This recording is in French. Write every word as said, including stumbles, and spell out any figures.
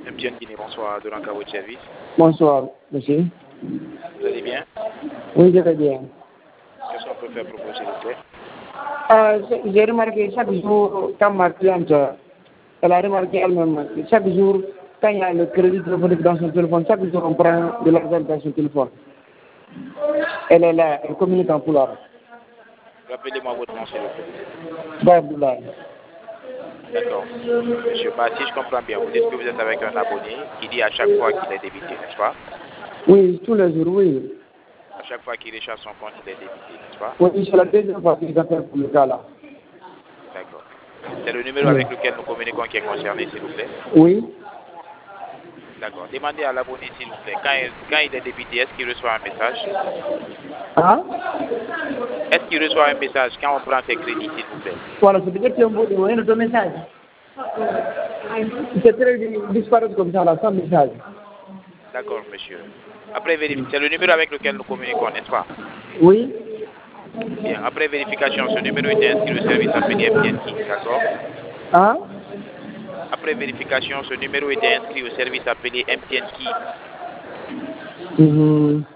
M T N Guinée, bonsoir, de l'encadre de service. Bonsoir, monsieur. Vous allez bien? Oui, je vais bien. Qu'est-ce qu'on peut faire pour vous, s'il vous plaît? Euh, j'ai j'ai remarqué chaque jour, quand ma cliente, elle a remarqué elle-même, chaque jour, quand il y a le crédit téléphonique dans son téléphone, chaque jour on prend de l'argent dans son téléphone. Elle est là, elle communique en couleur. Rappelez-moi votre nom, s'il vous plaît. Babdoulaye. D'accord. Monsieur Ba, si je comprends bien, vous dites que vous êtes avec un abonné qui dit à chaque fois qu'il est débité, n'est-ce pas? Oui, tous les jours, oui. À chaque fois qu'il recharge son compte, il est débité, n'est-ce pas? Oui, c'est la deuxième fois qu'ils appellent pour le cas là. D'accord. C'est le numéro Oui. avec lequel nous communiquons qui est concerné, s'il vous plaît? Oui. D'accord. Demandez à l'abonné, s'il vous plaît, quand il, quand il est débité, est-ce qu'il reçoit un message? Hein? Est-ce qu'il reçoit un message quand on prend ses crédits, s'il vous plaît? Voilà, c'est peut-être un mot de moyen de message. C'est très disparaître comme ça là, sans message. D'accord, monsieur. Après vérification, c'est le numéro avec lequel nous communiquons, n'est-ce pas? Oui. Bien. Après vérification, ce numéro était inscrit au service appelé M T N Key, d'accord? Hein? Après vérification, ce numéro était inscrit au service appelé M T N Key. Mhm.